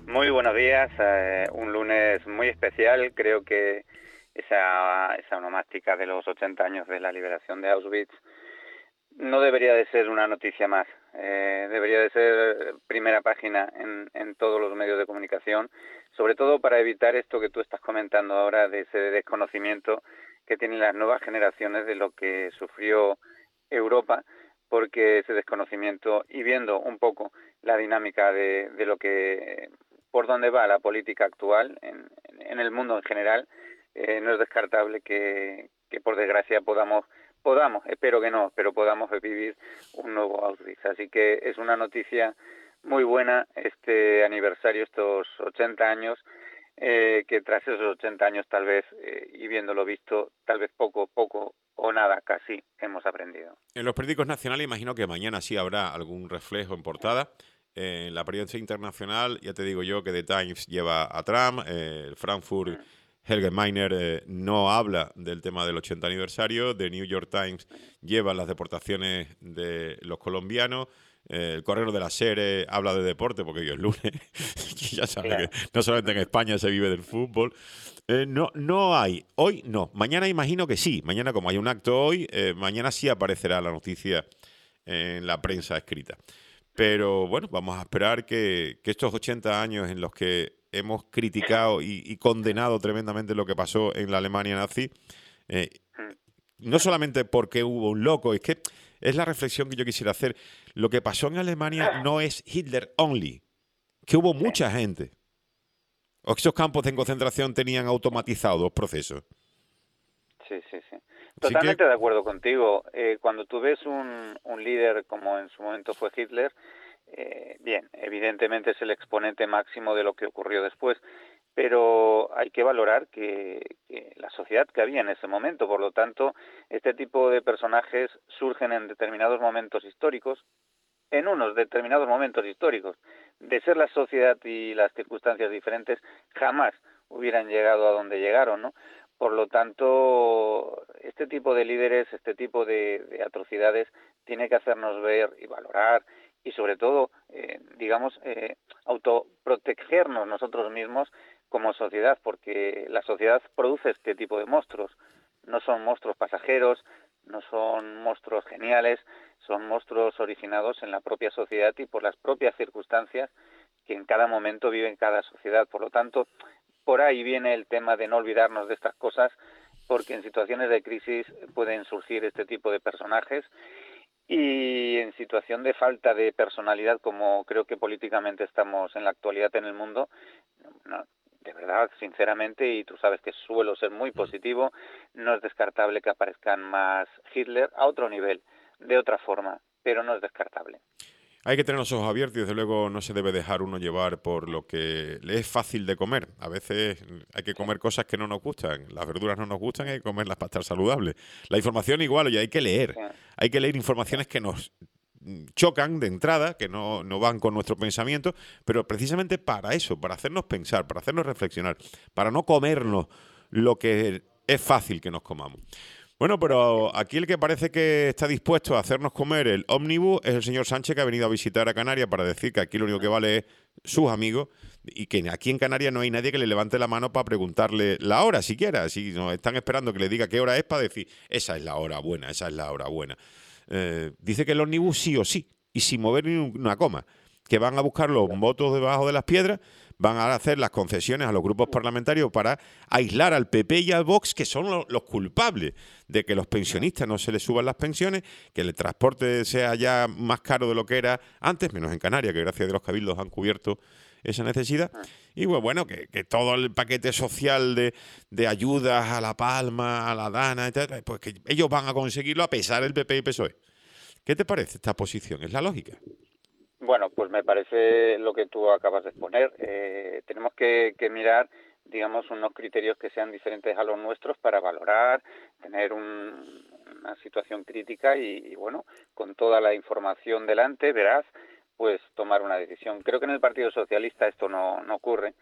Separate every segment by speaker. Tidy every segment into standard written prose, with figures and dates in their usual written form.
Speaker 1: Muy buenos días, un lunes muy especial. Creo que esa onomástica de los 80 años de la liberación de Auschwitz no debería de ser una noticia más. Debería de ser primera página en todos los medios de comunicación, sobre todo para evitar esto que tú estás comentando ahora, de ese desconocimiento que tienen las nuevas generaciones de lo que sufrió Europa, porque ese desconocimiento, y viendo un poco la dinámica de lo que por dónde va la política actual en el mundo en general, no es descartable que por desgracia podamos, espero que no, pero podamos vivir un nuevo Auschwitz. Así que es una noticia muy buena este aniversario, estos 80 años, que tras esos 80 años tal vez, y viéndolo visto, tal vez poco o nada casi hemos aprendido.
Speaker 2: En los periódicos nacionales imagino que mañana sí habrá algún reflejo en portada. En la prensa internacional, ya te digo yo que The Times lleva a Trump, el Frankfurt Allgemeine no habla del tema del 80 aniversario, The New York Times lleva las deportaciones de los colombianos, el Correo de la Sera habla de deporte porque hoy es lunes, y ya sabes que
Speaker 1: Claro.
Speaker 2: no solamente en España se vive del fútbol. No hay, hoy no, mañana imagino que sí, mañana como hay un acto hoy, mañana sí aparecerá la noticia en la prensa escrita. Pero bueno, vamos a esperar que estos 80 años en los que hemos criticado y condenado tremendamente lo que pasó en la Alemania nazi, eh, no solamente porque hubo un loco, es que es la reflexión que yo quisiera hacer. Lo que pasó en Alemania no es Hitler only, que hubo
Speaker 1: Sí,
Speaker 2: mucha gente. O que esos campos de concentración tenían automatizados los procesos.
Speaker 1: sí.
Speaker 2: Así que
Speaker 1: Totalmente de acuerdo contigo. Cuando tú ves un líder como en su momento fue Hitler, bien, evidentemente es el exponente máximo de lo que ocurrió después, pero hay que valorar que la sociedad que había en ese momento, por lo tanto, este tipo de personajes surgen en determinados momentos históricos, en unos determinados momentos históricos. De ser la sociedad y las circunstancias diferentes, jamás hubieran llegado a donde llegaron, ¿no? Por lo tanto, este tipo de líderes, este tipo de atrocidades, tiene que hacernos ver y valorar y sobre todo, autoprotegernos nosotros mismos como sociedad, porque la sociedad produce este tipo de monstruos. No son monstruos pasajeros, no son monstruos geniales, son monstruos originados en la propia sociedad y por las propias circunstancias que en cada momento vive en cada sociedad. Por lo tanto, por ahí viene el tema de no olvidarnos de estas cosas, porque en situaciones de crisis pueden surgir este tipo de personajes y en situación de falta de personalidad, como creo que políticamente estamos en la actualidad en el mundo, no, de verdad, sinceramente, y tú sabes que suelo ser muy positivo, no es descartable que aparezcan más Hitler a otro nivel, de otra forma, pero no es descartable.
Speaker 2: hay que tener los ojos abiertos y desde luego no se debe dejar uno llevar por lo que le es fácil de comer. A veces hay que
Speaker 1: Sí,
Speaker 2: comer cosas que no nos gustan. Las verduras no nos gustan, hay que comerlas para estar saludables. La información igual, y hay que leer.
Speaker 1: sí,
Speaker 2: Hay que leer
Speaker 1: sí,
Speaker 2: informaciones que nos chocan de entrada, que no van con nuestro pensamiento, pero precisamente para eso, para hacernos pensar, para hacernos reflexionar, para no comernos lo que es fácil que nos comamos. Bueno, pero aquí el que parece que está dispuesto a hacernos comer el ómnibus es el señor Sánchez, que ha venido a visitar a Canarias para decir que aquí lo único que vale es sus amigos y que aquí en Canarias no hay nadie que le levante la mano para preguntarle la hora siquiera. Si nos están esperando que le diga qué hora es para decir, esa es la hora buena, esa es la hora buena. Dice que el ómnibus sí o sí, y sin mover ni una coma, que van a buscar los votos debajo de las piedras, van a hacer las concesiones a los grupos parlamentarios para aislar al PP y al Vox, que son los culpables de que los pensionistas no se les suban las pensiones, que el transporte sea ya más caro de lo que era antes, menos en Canarias, que gracias a los cabildos han cubierto esa necesidad. Y bueno, que todo el paquete social de ayudas a La Palma, a la Dana, etc., pues que ellos van a conseguirlo a pesar del PP y PSOE. ¿Qué te parece esta posición? ¿Es la lógica?
Speaker 1: Bueno, pues me parece lo que tú acabas de exponer. Tenemos que mirar, digamos, unos criterios que sean diferentes a los nuestros para valorar, tener una situación crítica y, bueno, con toda la información delante, verás, pues tomar una decisión. Creo que en el Partido Socialista esto no ocurre,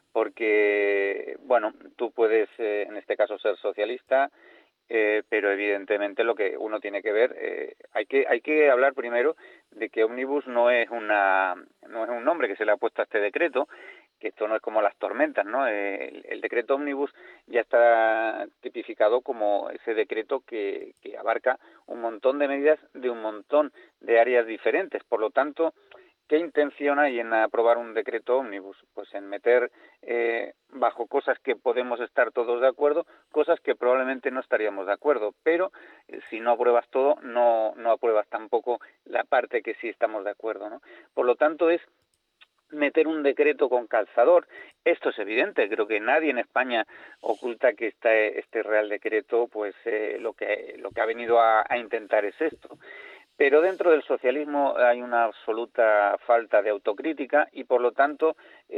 Speaker 1: porque, bueno, tú puedes, en este caso, ser socialista, pero evidentemente lo que uno tiene que ver, hay que hablar primero de que Omnibus no es un nombre que se le ha puesto a este decreto, que esto no es como las tormentas, ¿no? El decreto ómnibus ya está tipificado como ese decreto que abarca un montón de medidas de un montón de áreas diferentes. Por lo tanto, ¿qué intención hay en aprobar un decreto ómnibus? Pues en meter bajo cosas que podemos estar todos de acuerdo, cosas que probablemente no estaríamos de acuerdo, pero si no apruebas todo, no apruebas tampoco la parte que sí estamos de acuerdo, ¿no? Por lo tanto, es meter un decreto con calzador. Esto es evidente, creo que nadie en España oculta que este Real Decreto, pues lo que ha venido a intentar es esto. Pero dentro del socialismo hay una absoluta falta de autocrítica y, por lo tanto,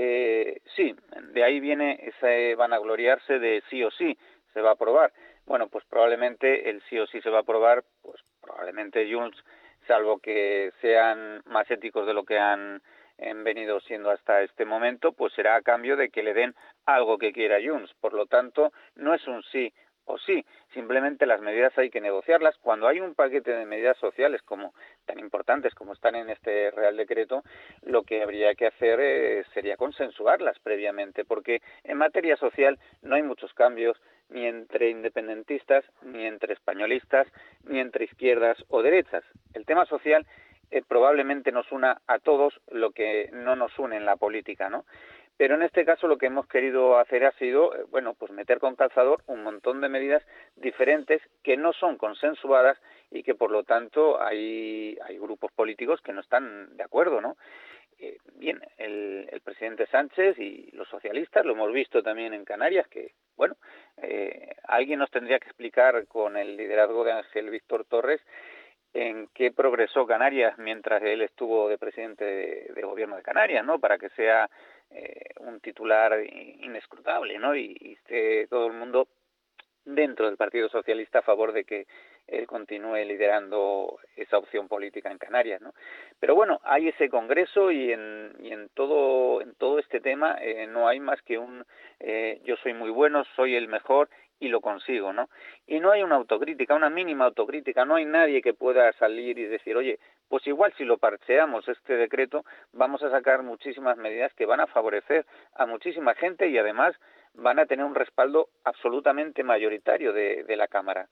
Speaker 1: sí, de ahí viene ese vanagloriarse de sí o sí se va a aprobar. Bueno, pues probablemente el sí o sí se va a aprobar, pues probablemente Junts, salvo que sean más éticos de lo que han venido siendo hasta este momento, pues será a cambio de que le den algo que quiera Junts. Por lo tanto, no es un sí o sí, simplemente las medidas hay que negociarlas. Cuando hay un paquete de medidas sociales como tan importantes como están en este Real Decreto, lo que habría que hacer sería consensuarlas previamente, porque en materia social no hay muchos cambios ni entre independentistas, ni entre españolistas, ni entre izquierdas o derechas. El tema social probablemente nos una a todos lo que no nos une en la política, ¿no? Pero en este caso lo que hemos querido hacer ha sido, bueno, pues meter con calzador un montón de medidas diferentes que no son consensuadas y que por lo tanto hay grupos políticos que no están de acuerdo, ¿no? Bien, el presidente Sánchez y los socialistas, lo hemos visto también en Canarias, que, bueno, alguien nos tendría que explicar con el liderazgo de Ángel Víctor Torres en qué progresó Canarias mientras él estuvo de presidente de gobierno de Canarias, ¿no? Para que sea un titular inescrutable, ¿no? Y esté todo el mundo dentro del Partido Socialista a favor de que él continúe liderando esa opción política en Canarias, ¿no? Pero bueno, hay ese congreso y en todo este tema no hay más que un yo soy muy bueno, soy el mejor y lo consigo, ¿no? Y no hay una autocrítica, una mínima autocrítica, no hay nadie que pueda salir y decir, oye, pues igual si lo parcheamos este decreto, vamos a sacar muchísimas medidas que van a favorecer a muchísima gente y además van a tener un respaldo absolutamente mayoritario de la Cámara.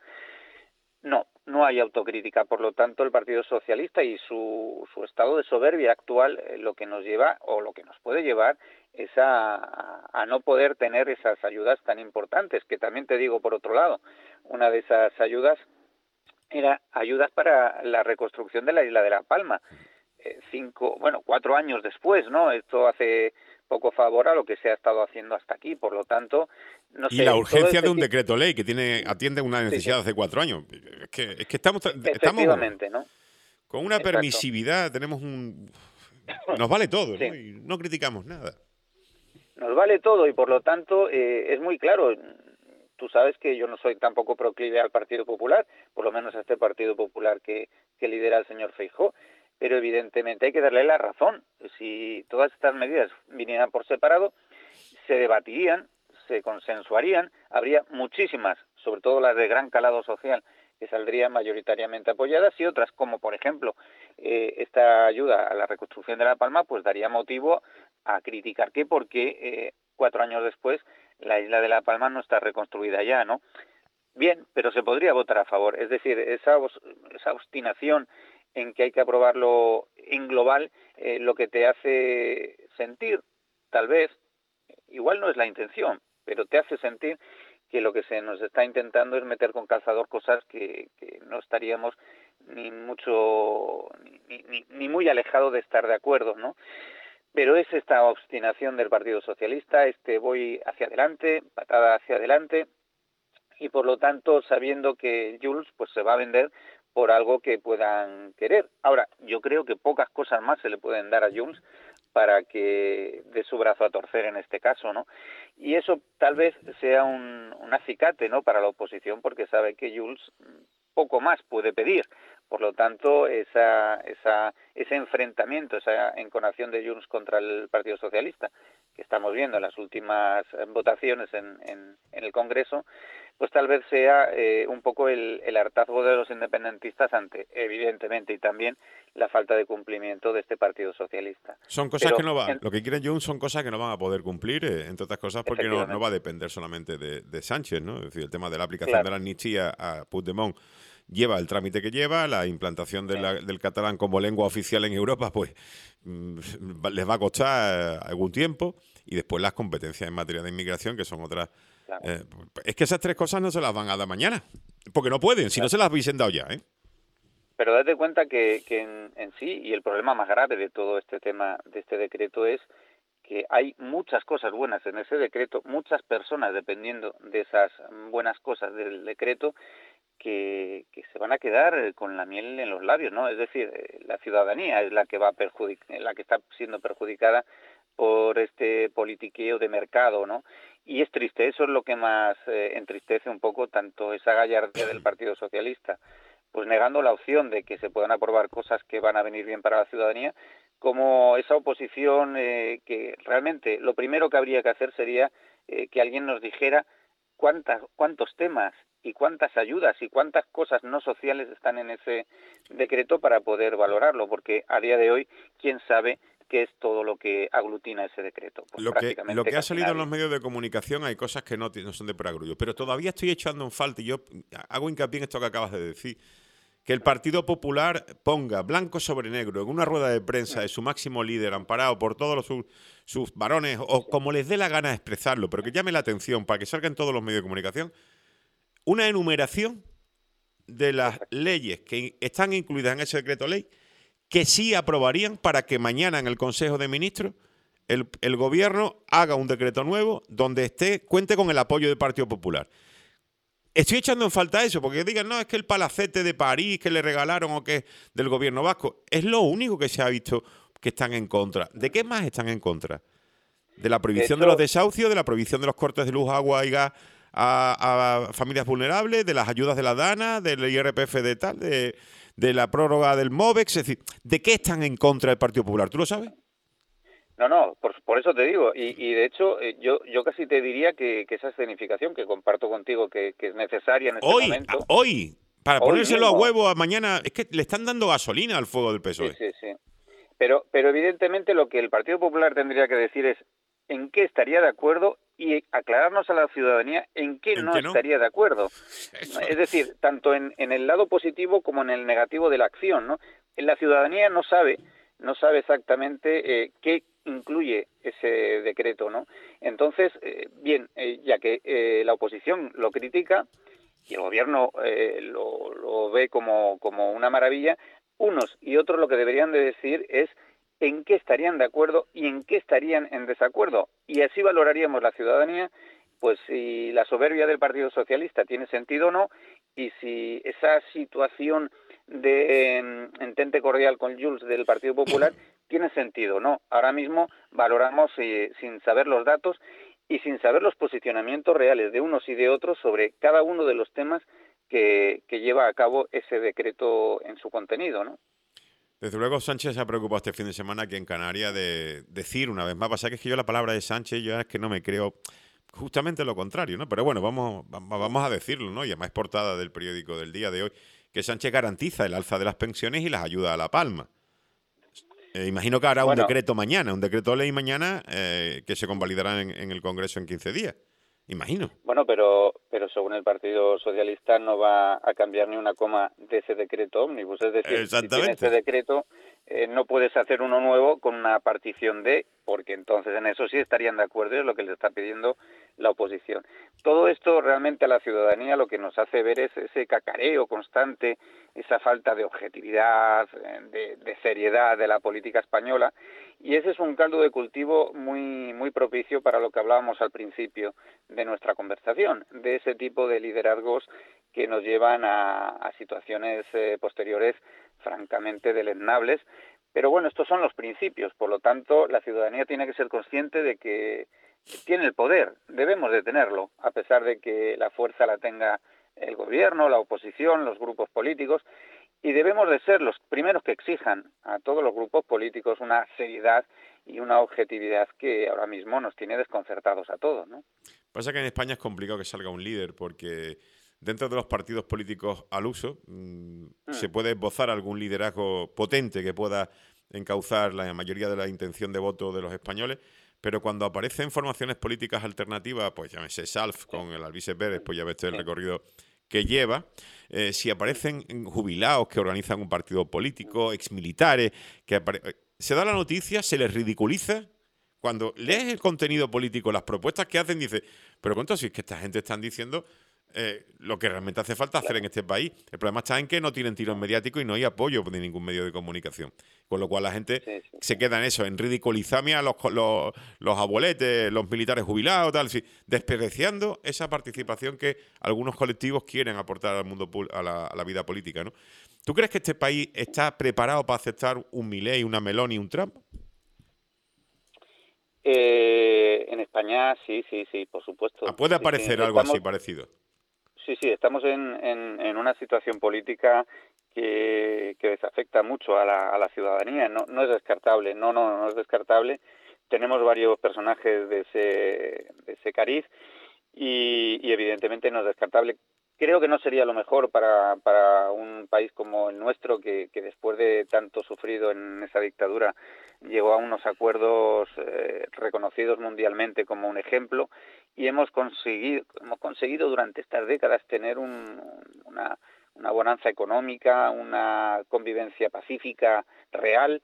Speaker 1: No hay autocrítica, por lo tanto el Partido Socialista y su estado de soberbia actual lo que nos lleva o lo que nos puede llevar es a no poder tener esas ayudas tan importantes, que también te digo por otro lado, una de esas ayudas era ayudas para la reconstrucción de la isla de La Palma. 4 años después, ¿no? Esto hace poco favor a lo que se ha estado haciendo hasta aquí, por lo tanto, no
Speaker 2: Y
Speaker 1: sé,
Speaker 2: la
Speaker 1: todo
Speaker 2: urgencia
Speaker 1: este
Speaker 2: de un
Speaker 1: tipo,
Speaker 2: decreto ley que atiende una
Speaker 1: sí,
Speaker 2: necesidad
Speaker 1: sí,
Speaker 2: de hace 4 años. Es que estamos
Speaker 1: efectivamente, ¿no?
Speaker 2: con una
Speaker 1: Exacto.
Speaker 2: permisividad, nos vale todo,
Speaker 1: Sí,
Speaker 2: ¿no? Y no criticamos nada.
Speaker 1: nos vale todo y por lo tanto es muy claro. Tú sabes que yo no soy tampoco proclive al Partido Popular, por lo menos a este Partido Popular que lidera el señor Feijóo, pero evidentemente hay que darle la razón. Si todas estas medidas vinieran por separado, se debatirían, se consensuarían, habría muchísimas, sobre todo las de gran calado social, que saldrían mayoritariamente apoyadas y otras, como por ejemplo esta ayuda a la reconstrucción de La Palma, pues daría motivo a criticar que porque 4 años después la isla de La Palma no está reconstruida ya, ¿no? Bien, pero se podría votar a favor. Es decir, esa obstinación en que hay que aprobarlo en global, lo que te hace sentir, tal vez, igual no es la intención, pero te hace sentir que lo que se nos está intentando es meter con calzador cosas que no estaríamos ni mucho ni muy alejado de estar de acuerdo, ¿no? Pero es esta obstinación del Partido Socialista, voy hacia adelante, patada hacia adelante, y por lo tanto sabiendo que Jules pues se va a vender por algo que puedan querer. Ahora, yo creo que pocas cosas más se le pueden dar a Jules para que dé su brazo a torcer en este caso, ¿no? Y eso tal vez sea un acicate, ¿no?, para la oposición, porque sabe que Jules poco más puede pedir. Por lo tanto, ese enfrentamiento, esa enconación de Junts contra el Partido Socialista, que estamos viendo en las últimas votaciones en el Congreso, pues tal vez sea un poco el hartazgo de los independentistas ante, evidentemente, y también la falta de cumplimiento de este Partido Socialista.
Speaker 2: Son cosas
Speaker 1: Pero,
Speaker 2: que no van, lo que quiere Junts son cosas que no van a poder cumplir, entre otras cosas porque no va a
Speaker 1: efectivamente,
Speaker 2: depender solamente de Sánchez, ¿no? Es decir, el tema de la aplicación de
Speaker 1: claro,
Speaker 2: la amnistía a Puigdemont lleva el trámite que lleva, la implantación
Speaker 1: sí,
Speaker 2: del catalán como lengua oficial en Europa, pues les va a costar algún tiempo, y después las competencias en materia de inmigración, que son otras.
Speaker 1: claro,
Speaker 2: eh, es que esas tres cosas no se las van a dar mañana, porque no pueden, si no
Speaker 1: claro.
Speaker 2: se las hubiesen dado ya, ¿eh?
Speaker 1: Pero date cuenta que en sí, y el problema más grave de todo este tema, de este decreto, es que hay muchas cosas buenas en ese decreto, muchas personas, dependiendo de esas buenas cosas del decreto, que se van a quedar con la miel en los labios, ¿no? Es decir, la ciudadanía es la que la que está siendo perjudicada por este politiqueo de mercado, ¿no? Y es triste, eso es lo que más entristece un poco tanto esa gallardía del Partido Socialista, pues negando la opción de que se puedan aprobar cosas que van a venir bien para la ciudadanía, como esa oposición que realmente lo primero que habría que hacer sería que alguien nos dijera cuántos temas y cuántas ayudas y cuántas cosas no sociales están en ese decreto para poder valorarlo, porque a día de hoy, ¿quién sabe qué es todo lo que aglutina ese decreto? Pues
Speaker 2: Lo
Speaker 1: prácticamente
Speaker 2: que ha
Speaker 1: casi
Speaker 2: salido en los
Speaker 1: nadie.
Speaker 2: medios de comunicación, hay cosas que no son de perogrullo, pero todavía estoy echando en falta, y yo hago hincapié en esto que acabas de decir, que el Partido Popular ponga blanco sobre negro en una rueda de prensa de su máximo líder, amparado por todos sus varones, o
Speaker 1: Sí,
Speaker 2: como les dé la gana de expresarlo, pero que llame la atención para que salga en todos los medios de comunicación, una enumeración de las
Speaker 1: exacto.
Speaker 2: leyes que están incluidas en ese decreto ley que sí aprobarían para que mañana en el Consejo de Ministros el gobierno haga un decreto nuevo donde cuente con el apoyo del Partido Popular. Estoy echando en falta eso, porque digan, no, es que el palacete de París que le regalaron o que es del gobierno vasco, es lo único que se ha visto que están en contra. ¿De qué más están en contra? De la
Speaker 1: De
Speaker 2: prohibición de los
Speaker 1: hecho,
Speaker 2: desahucios, de la prohibición de los cortes de luz, agua y gas a familias vulnerables, de las ayudas de la DANA, del IRPF de tal, de la prórroga del MOVEX. Es decir, ¿de qué están en contra el Partido Popular? ¿Tú lo sabes?
Speaker 1: no, por eso te digo, y de hecho yo casi te diría que esa escenificación que comparto contigo que es necesaria en este momento,
Speaker 2: Hoy, para
Speaker 1: hoy
Speaker 2: ponérselo a
Speaker 1: mismo,
Speaker 2: huevo a mañana, es que le están dando gasolina al fuego del
Speaker 1: sí,
Speaker 2: PSOE.
Speaker 1: sí, sí. Pero evidentemente lo que el Partido Popular tendría que decir es en qué estaría de acuerdo y aclararnos a la ciudadanía en qué
Speaker 2: ¿En
Speaker 1: no
Speaker 2: qué no?
Speaker 1: estaría de acuerdo.
Speaker 2: Eso.
Speaker 1: Es decir, tanto en el lado positivo como en el negativo de la acción, ¿no? La ciudadanía no sabe exactamente qué incluye ese decreto, ¿no? Entonces, bien, ya que la oposición lo critica y el gobierno lo ve como una maravilla, unos y otros lo que deberían de decir es en qué estarían de acuerdo y en qué estarían en desacuerdo. Y así valoraríamos la ciudadanía, pues si la soberbia del Partido Socialista tiene sentido o no, y si esa situación de entente cordial con Jules del Partido Popular tiene sentido o no. Ahora mismo valoramos sin saber los datos y sin saber los posicionamientos reales de unos y de otros sobre cada uno de los temas que lleva a cabo ese decreto en su contenido, ¿no?
Speaker 2: Desde luego Sánchez se ha preocupado este fin de semana aquí en Canarias de decir una vez más, pasa que es que yo la palabra de Sánchez yo es que no me creo justamente lo contrario, ¿no? Pero bueno, vamos a decirlo, ¿no? Y además es portada del periódico del día de hoy, que Sánchez garantiza el alza de las pensiones y las ayuda a La Palma. Imagino que hará un
Speaker 1: Bueno,
Speaker 2: decreto mañana, un decreto de ley mañana que se convalidará en el Congreso en 15 días. Imagino.
Speaker 1: bueno, pero según el Partido Socialista no va a cambiar ni una coma de ese decreto ómnibus. Es decir, si tiene ese
Speaker 2: Exactamente.
Speaker 1: decreto, no puedes hacer uno nuevo con una partición de, porque entonces en eso sí estarían de acuerdo, es lo que le está pidiendo la oposición. Todo esto realmente a la ciudadanía lo que nos hace ver es ese cacareo constante, esa falta de objetividad, de seriedad de la política española, y ese es un caldo de cultivo muy propicio para lo que hablábamos al principio de nuestra conversación, de ese tipo de liderazgos que nos llevan a situaciones posteriores francamente deleznables. Pero bueno, estos son los principios, por lo tanto, la ciudadanía tiene que ser consciente de que tiene el poder, debemos de tenerlo, a pesar de que la fuerza la tenga el gobierno, la oposición, los grupos políticos, y debemos de ser los primeros que exijan a todos los grupos políticos una seriedad y una objetividad que ahora mismo nos tiene desconcertados a todos, ¿no?
Speaker 2: Pasa que en España es complicado que salga un líder porque dentro de los partidos políticos al uso se
Speaker 1: Mm,
Speaker 2: puede esbozar algún liderazgo potente que pueda encauzar la mayoría de la intención de voto de los españoles, pero cuando aparecen formaciones políticas alternativas, pues llámese SALF
Speaker 1: sí,
Speaker 2: con el Alvise Pérez, pues ya ves el
Speaker 1: sí.
Speaker 2: recorrido que lleva, si
Speaker 1: Mm,
Speaker 2: aparecen jubilados que organizan un partido político, exmilitares, se da la noticia, se les ridiculiza. Cuando
Speaker 1: sí,
Speaker 2: lees el contenido político, las propuestas que hacen, dices, pero cuánto si es que esta gente están diciendo lo que realmente hace falta hacer en
Speaker 1: claro.
Speaker 2: este país. El problema está en que no tienen tiros
Speaker 1: Mm,
Speaker 2: mediáticos y no hay apoyo de ningún medio de comunicación. Con lo cual la gente
Speaker 1: sí, sí,
Speaker 2: se
Speaker 1: sí.
Speaker 2: queda en eso, en ridiculizarme a los abueletes, los militares jubilados, tal, sí, despreciando esa participación que algunos colectivos quieren aportar al mundo, a la vida política, ¿no? ¿Tú crees que este país está preparado para aceptar un Milei, una Meloni y un Trump?
Speaker 1: En España sí, sí, sí, por
Speaker 2: Ah,
Speaker 1: supuesto.
Speaker 2: puede
Speaker 1: Sí, sí.
Speaker 2: aparecer algo así parecido.
Speaker 1: Sí, sí, estamos en una situación política que desafecta mucho a la ciudadanía. No, no es descartable, no es descartable. Tenemos varios personajes de ese cariz y evidentemente no es descartable. Creo que no sería lo mejor para un país como el nuestro, que después de tanto sufrido en esa dictadura llegó a unos acuerdos reconocidos mundialmente como un ejemplo y hemos conseguido durante estas décadas tener una bonanza económica, una convivencia pacífica real.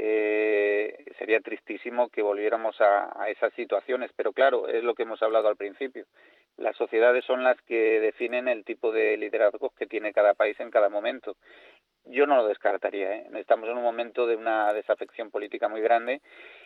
Speaker 1: Sería tristísimo que volviéramos a esas situaciones, pero claro, es lo que hemos hablado al principio. Las sociedades son las que definen el tipo de liderazgos que tiene cada país en cada momento. Yo no lo descartaría, ¿eh? Estamos en un momento de una desafección política muy grande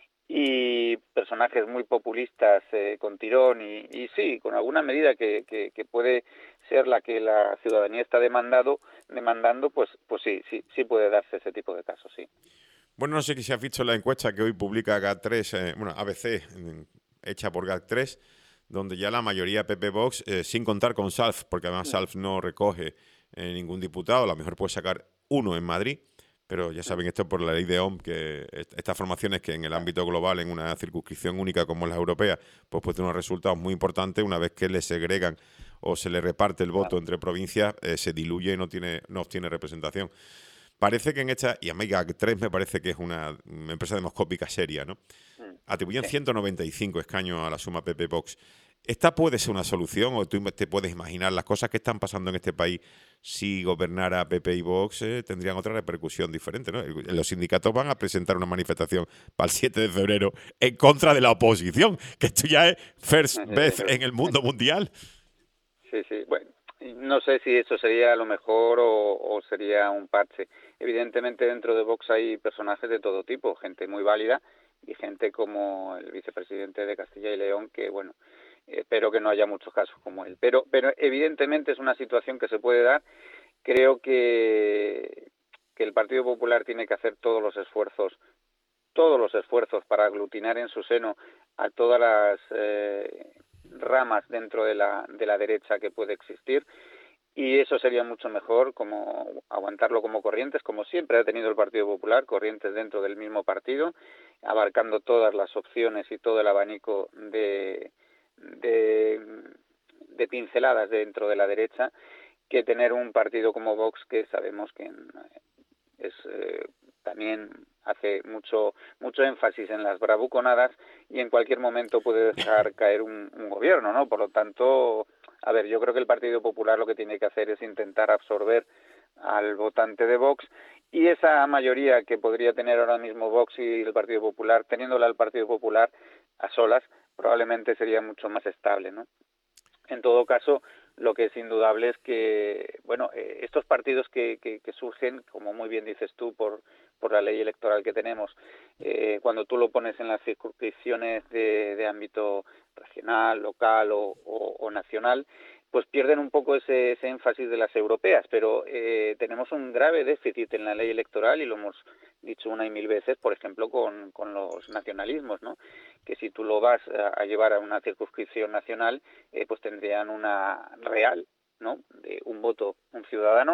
Speaker 1: y personajes muy populistas con tirón y sí, con alguna medida que puede ser la que la ciudadanía está demandando, pues sí, sí, sí puede darse ese tipo de casos, sí.
Speaker 2: Bueno, no sé si has visto la encuesta que hoy publica GAT3, bueno, ABC, hecha por GAT3, donde ya la mayoría PP Vox, sin contar con SALF, porque además
Speaker 1: Mm,
Speaker 2: SALF no recoge ningún diputado, a lo mejor puede sacar uno en Madrid, pero ya
Speaker 1: mm,
Speaker 2: saben esto por la ley de Ohm, que estas formaciones que en el
Speaker 1: claro,
Speaker 2: ámbito global, en una circunscripción única como es la europea, pues puede tener unos resultados muy importantes una vez que le segregan o se le reparte el voto
Speaker 1: claro.
Speaker 2: entre provincias, se diluye y no obtiene representación. Parece que en esta, y Amiga 3 me parece que es una empresa demoscópica seria, ¿no?
Speaker 1: Mm,
Speaker 2: Atribuyen
Speaker 1: sí.
Speaker 2: 195 escaños a la suma PP Vox. ¿Esta puede ser una solución o tú te puedes imaginar las cosas que están pasando en este país si gobernara PP y Vox tendrían otra repercusión diferente, ¿no? Los sindicatos van a presentar una manifestación para el 7 de febrero en contra de la oposición, que esto ya es first vez en el mundo mundial.
Speaker 1: Sí, sí. Bueno, no sé si eso sería lo mejor o sería un parche. Evidentemente dentro de Vox hay personajes de todo tipo, gente muy válida y gente como el vicepresidente de Castilla y León, que bueno, espero que no haya muchos casos como él. Pero evidentemente es una situación que se puede dar. Creo que el Partido Popular tiene que hacer todos los esfuerzos para aglutinar en su seno a todas las ramas dentro de la derecha que puede existir y eso sería mucho mejor como aguantarlo como corrientes, como siempre ha tenido el Partido Popular, corrientes dentro del mismo partido, abarcando todas las opciones y todo el abanico de, de pinceladas dentro de la derecha, que tener un partido como Vox que sabemos que es también hace mucho énfasis en las bravuconadas y en cualquier momento puede dejar caer un gobierno, ¿no? Por lo tanto, a ver, yo creo que el Partido Popular lo que tiene que hacer es intentar absorber al votante de Vox y esa mayoría que podría tener ahora mismo Vox y el Partido Popular, teniéndola al Partido Popular a solas, probablemente sería mucho más estable, ¿no? En todo caso, lo que es indudable es que, bueno, estos partidos que surgen, como muy bien dices tú, por la ley electoral que tenemos, cuando tú lo pones en las circunscripciones de ámbito regional, local o nacional, pues pierden un poco ese énfasis de las europeas, pero tenemos un grave déficit en la ley electoral y lo hemos dicho una y mil veces, por ejemplo, con los nacionalismos, ¿no? Que si tú lo vas a llevar a una circunscripción nacional, pues tendrían una real, ¿no? De un voto, un ciudadano,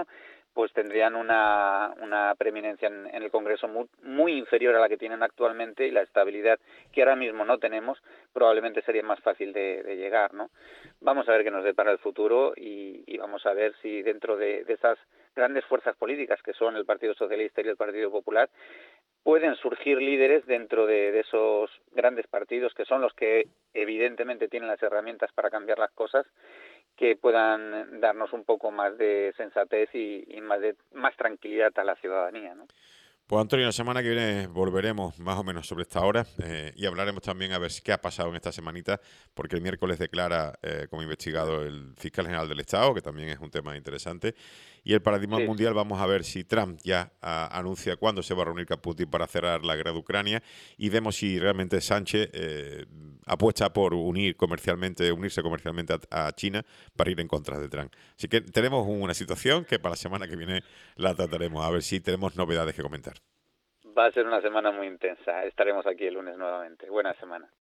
Speaker 1: pues tendrían una preeminencia en el Congreso muy inferior a la que tienen actualmente, y la estabilidad que ahora mismo no tenemos probablemente sería más fácil de llegar, ¿no? Vamos a ver qué nos depara el futuro, y vamos a ver si dentro de esas grandes fuerzas políticas que son el Partido Socialista y el Partido Popular pueden surgir líderes dentro de esos grandes partidos, que son los que evidentemente tienen las herramientas para cambiar las cosas, que puedan darnos un poco más de sensatez y más tranquilidad a la ciudadanía, ¿no?
Speaker 2: Pues Antonio, la semana que viene volveremos más o menos sobre esta hora y hablaremos también a ver qué ha pasado en esta semanita, porque el miércoles declara como investigado el fiscal general del Estado, que también es un tema interesante, y el paradigma
Speaker 1: Sí,
Speaker 2: mundial. Vamos a ver si Trump ya anuncia cuándo se va a reunir con Putin para cerrar la guerra de Ucrania, y vemos si realmente Sánchez apuesta por unirse comercialmente a China para ir en contra de Trump. Así que tenemos una situación que para la semana que viene la trataremos, a ver si tenemos novedades que comentar.
Speaker 1: va a ser una semana muy intensa. Estaremos aquí el lunes nuevamente. Buena semana.